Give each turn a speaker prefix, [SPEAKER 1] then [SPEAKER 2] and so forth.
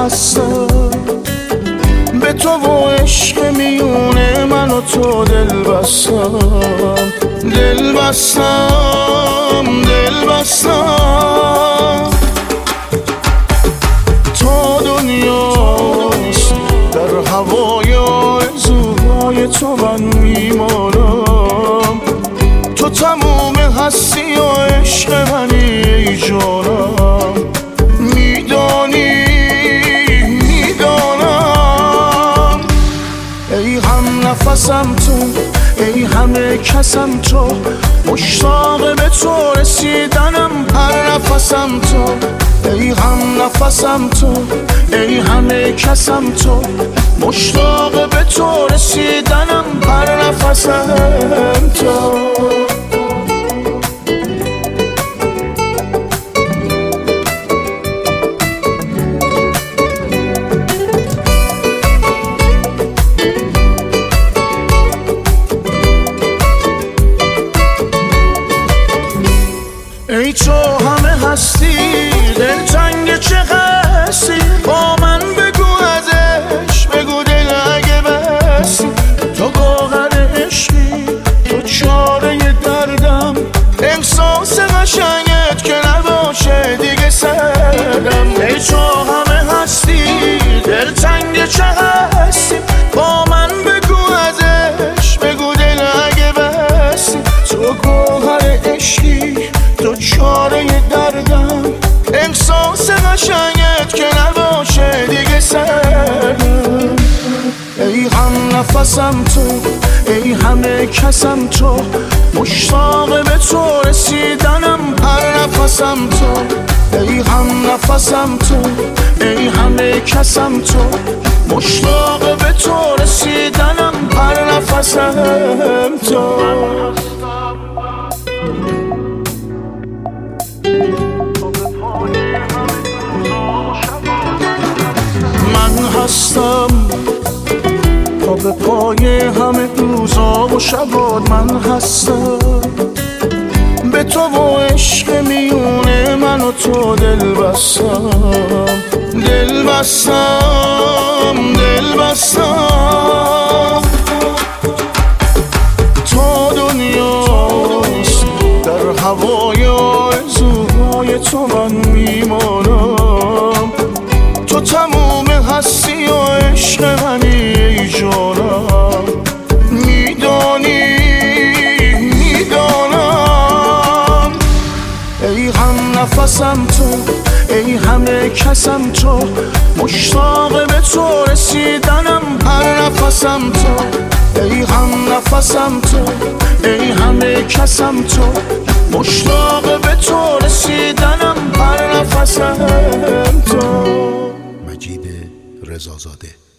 [SPEAKER 1] هستم به تو و عشق میونه من و تو دل بستم دل بستم دل بستم تا دنیاست در هوای آرزوهای تو من میمانم تو تموم هستی و عشق منی ای جانم میدانی میدانم ای هم نفسم تو ای همه کسم تو مشتاق به تو رسیدنم هر نفسم تو ای هم نفسم تو ای همه کسم تو مشتاق به تو رسیدنم هر نفسم تو ای تو همه هستی دلتنگ چه هستی با من بگو ازش بگو دل اگه بستی تو گوهر عشقی تو چاره دردم احساس قشنگت که نباشه دیگه سردم ای تو همه هستی دلتنگ چه هستی با من بگو ازش بگو دل اگه بستی تو گوهر عشقی تو چاره دردم احساس قشنگت که نباشه دیگه سردم ای هم نفسم تو ای همه کسم تو مشتاق به تو رسیدنم هر نفسم تو ای هم نفسم تو ای همه کسم تو مشتاق به تو رسیدنم هر نفسم تو من هستم تا به پای همه روزا و شبات من هستم به تو و عشق میونه من و تو دل بستم دل بستم دل بستم تا دنیاست در هوای آرزوهای تو من میمانم تو تموم هستی و عشق منی ای جانم میدانی میدانم ای هم نفسم تو ای همه کسم تو مشتاق به تو رسیدنم هر نفسم تو ای هم نفسم تو ای همه کسم تو مشتاق به تو رسیدنم هر نفسم تو
[SPEAKER 2] مجید رضازاده